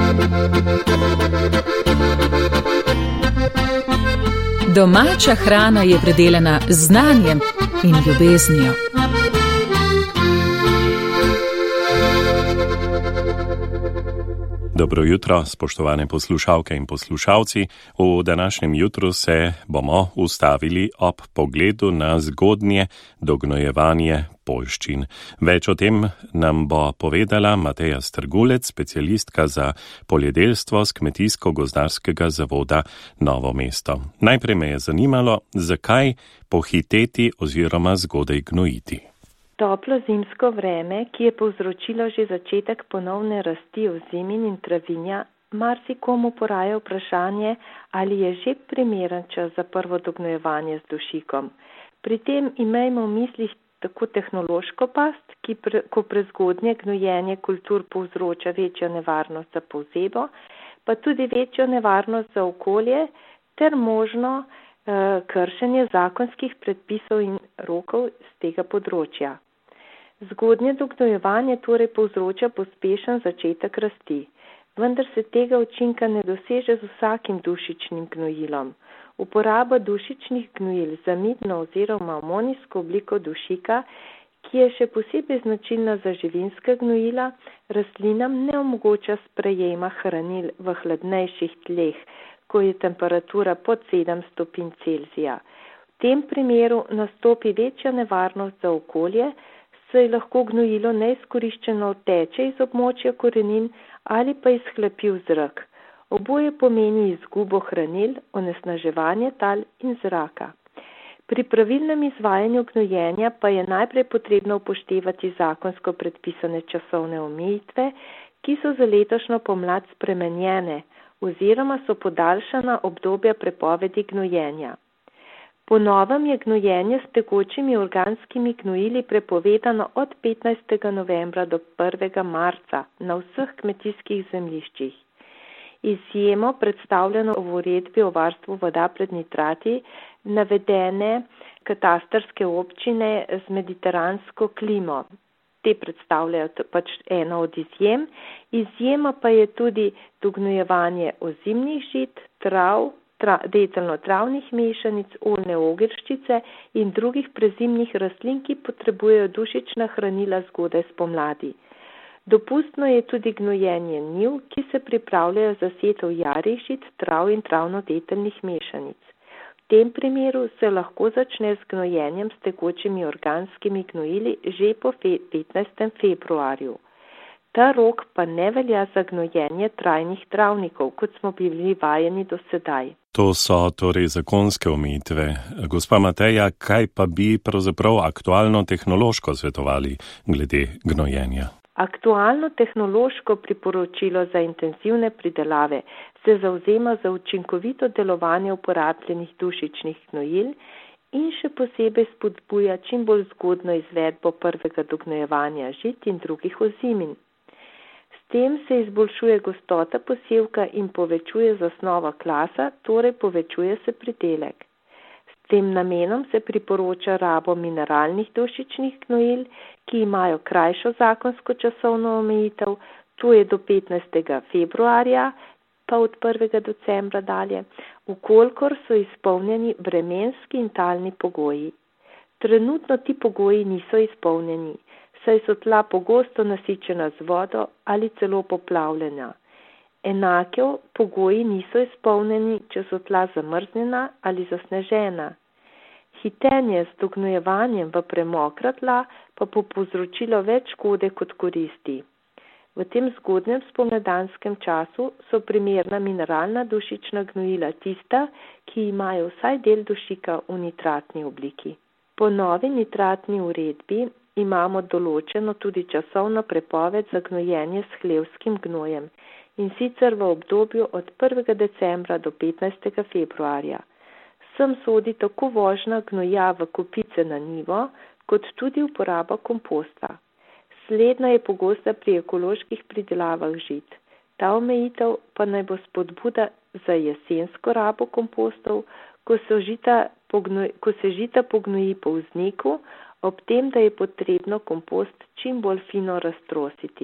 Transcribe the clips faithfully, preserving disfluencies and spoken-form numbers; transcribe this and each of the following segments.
Domača hrana je predelana z znanjem in ljubeznijo. Dobro jutro, spoštovane poslušalke in poslušalci. V današnjem jutru se bomo ustavili ob pogledu na zgodnje dognojevanje poljščin. Več o tem nam bo povedala Mateja Strgulec, specialistka za poljedelstvo z Kmetijsko-gozdarskega zavoda Novo mesto. Najprej me je zanimalo, zakaj pohiteti oziroma zgodaj gnojiti. Toplo zimsko vreme, ki je povzročilo že začetek ponovne rasti ozimin in travinja, marsikomu poraja vprašanje, ali je že primeren čas za prvo dognojevanje z dušikom. Pri tem imejmo v mislih tako tehnološko past, ki pre, ko prezgodnje gnojenje kultur povzroča večjo nevarnost za pozebo, pa tudi večjo nevarnost za okolje ter možno eh, kršenje zakonskih predpisov in rokov z tega področja. Zgodnje dognojevanje torej povzroča pospešen začetek rasti, vendar se tega učinka ne doseže z vsakim dušičnim gnojilom. Uporaba dušičnih gnojil za midno oziroma amonijsko obliko dušika, ki je še posebej značilna za živinska gnojila, rastlinam ne omogoča sprejema hranil v hladnejših tleh, ko je temperatura pod sedem stopinj Celzija. V tem primeru nastopi večja nevarnost za okolje, saj lahko gnojilo neizkoriščeno teče iz območja korenin ali pa izhlapi v zrak. Oboje pomeni izgubo hranil, onesnaževanje tal in zraka. Pri pravilnem izvajanju gnojenja pa je najprej potrebno upoštevati zakonsko predpisane časovne omejitve, ki so za letošnjo pomlad spremenjene oziroma so podaljšana obdobja prepovedi gnojenja. Po novem je gnojenje s tekočimi organskimi gnojili prepovedano od petnajstega novembra do prvega marca na vseh kmetijskih zemljiščih. Izjemo predstavljeno v uredbi o varstvu voda pred nitrati navedene katastrske občine z mediteransko klimo. Te predstavljajo pač eno od izjem. Izjema pa je tudi dognojevanje ozimnih žit, trav, Tra, detelno-travnih mešanic, oljne ogrščice in drugih prezimnih rastlin, ki potrebujejo dušična hranila zgodaj spomladi. Dopustno je tudi gnojenje njiv, ki se pripravljajo za setev jarih žit, trav in travno-detelnih mešanic. V tem primeru se lahko začne z gnojenjem s tekočimi organskimi gnojili že po petnajstem februarju. Ta rok pa ne velja za gnojenje trajnih travnikov, kot smo bili vajeni do sedaj. To so torej zakonske omejitve. Gospa Mateja, kaj pa bi pravzaprav aktualno tehnološko svetovali glede gnojenja? Aktualno tehnološko priporočilo za intenzivne pridelave se zavzema za učinkovito delovanje uporabljenih dušičnih gnojil in še posebej spodbuja čim bolj zgodno izvedbo prvega dognojevanja žit in drugih ozimin. S tem se izboljšuje gostota posevka in povečuje zasnova klasa, torej povečuje se pridelek. S tem namenom se priporoča rabo mineralnih dušičnih gnojil, ki imajo krajšo zakonsko časovno omejitev, to je do petnajstega februarja, pa od prvega decembra dalje, vkolikor so izpolnjeni vremenski in talni pogoji. Trenutno ti pogoji niso izpolnjeni, saj so tla pogosto nasičena z vodo ali celo poplavljena. Enake pogoji niso izpolnjeni, če so tla zamrznjena ali zasnežena. Hitenje z dognojevanjem v premokra tla pa bo povzročilo več škode kot koristi. V tem zgodnjem spomladanskem času so primerna mineralna dušična gnojila tista, ki imajo vsaj del dušika v nitratni obliki. Po novi nitratni uredbi imamo določeno tudi časovno prepoved za gnojenje s hlevskim gnojem, in sicer v obdobju od prvega decembra do petnajstega februarja. Sem sodi tako vožnja gnoja v kopice na njivo, kot tudi uporaba komposta. Slednja je pogosta pri ekoloških pridelavah žit. Ta omejitev pa naj bo spodbuda za jesensko rabo kompostov, ko se žita, pognoj, ko se žita pognoji po vzniku, ob tem, da je potrebno kompost čim bolj fino raztrositi.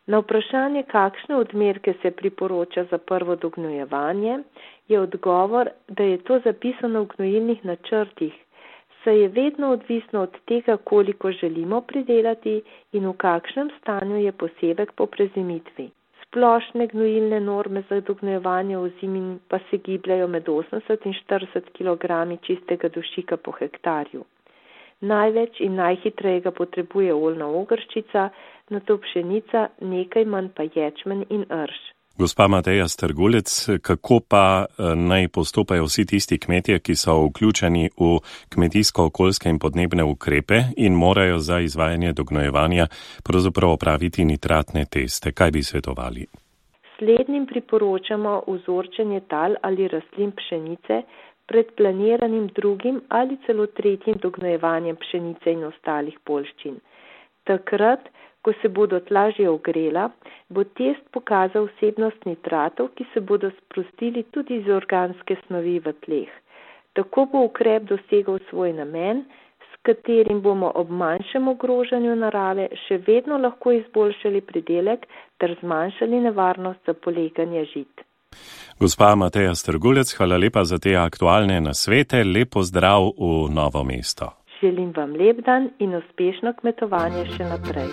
Na vprašanje, kakšne odmerke se priporoča za prvo dognojevanje, je odgovor, da je to zapisano v gnojilnih načrtih, saj je vedno odvisno od tega, koliko želimo pridelati in v kakšnem stanju je posevek po prezimitvi. Splošne gnojilne norme za dognojevanje v zimi pa se gibljajo med osemdeset in štirideset kilogramov čistega dušika po hektarju. Največ in najhitreje ga potrebuje oljna ogrščica, nato pšenica, nekaj manj pa ječmen in rž. Gospa Mateja Strgulec, kako pa naj postopajo vsi tisti kmetje, ki so vključeni v kmetijsko-okoljske in podnebne ukrepe in morajo za izvajanje dognojevanja pravzaprav opraviti nitratne teste? Kaj bi svetovali? Slednjim priporočamo vzorčenje tal ali rastlin pšenice pred planiranim drugim ali celo tretjim dognojevanjem pšenice in ostalih poljščin. Takrat, ko se bodo tla že ogrela, bo test pokazal vsebnost nitratov, ki se bodo sprostili tudi iz organske snovi v tleh. Tako bo ukrep dosegal svoj namen, s katerim bomo ob manjšem ogrožanju narave še vedno lahko izboljšali pridelek ter zmanjšali nevarnost za poleganje žit. Gospa Mateja Strgulec, hvala lepa za te aktualne nasvete. Lepo zdrav v Novo mesto. Želim vam lep dan in uspešno kmetovanje še naprej.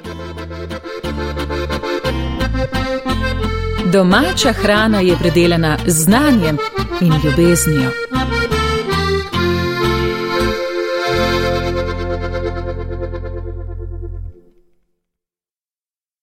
Domača hrana je predelana z znanjem in ljubeznijo.